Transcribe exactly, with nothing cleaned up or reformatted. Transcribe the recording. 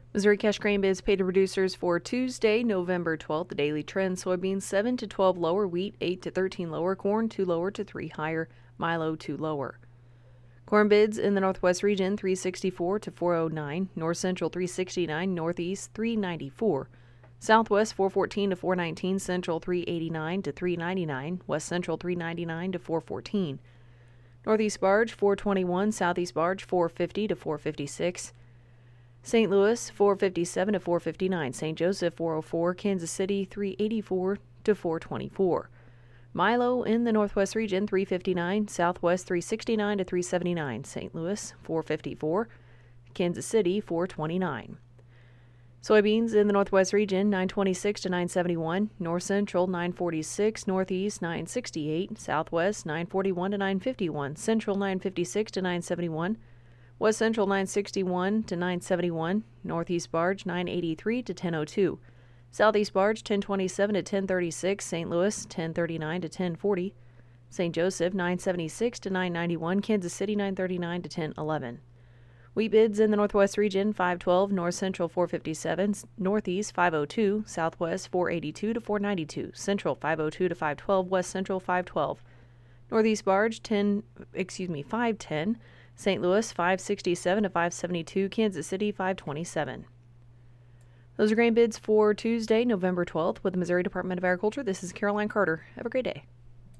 Missouri cash grain bids paid to producers for Tuesday, November twelfth. The daily trend: soybeans seven to twelve lower, wheat eight to thirteen lower, corn two lower to three higher, milo two lower. Corn bids in the Northwest region three sixty-four to four oh nine, North Central three sixty-nine, Northeast three ninety-four, Southwest four fourteen to four nineteen, Central three eighty-nine to three ninety-nine, West Central three ninety-nine to four fourteen, Northeast barge four twenty-one, Southeast barge four fifty to four fifty-six, Saint Louis four fifty-seven to four fifty-nine, Saint Joseph four oh four, Kansas City three eighty-four to four twenty-four. Milo in the Northwest region three fifty-nine, Southwest three sixty-nine to three seventy-nine, Saint Louis four fifty-four, Kansas City four twenty-nine. Soybeans in the Northwest region nine twenty-six to nine seventy-one, North Central nine forty-six, Northeast nine sixty-eight, Southwest nine forty-one to nine fifty-one, Central nine fifty-six to nine seventy-one, West Central nine sixty-one to nine seventy-one, Northeast barge nine eighty-three to ten oh two, Southeast barge ten twenty-seven to ten thirty-six, Saint Louis ten thirty-nine to ten forty, Saint Joseph nine seventy-six to nine ninety-one, Kansas City nine thirty-nine to ten eleven. Wheat bids in the Northwest region five twelve, North Central four fifty-seven, Northeast five oh two, Southwest four eighty-two to four ninety-two, Central five oh two to five twelve, West Central five twelve, Northeast barge ten, excuse me, five ten, Saint Louis five sixty-seven to five seventy-two, Kansas City five twenty-seven. Those are grain bids for Tuesday, November twelfth with the Missouri Department of Agriculture. This is Caroline Carter. Have a great day.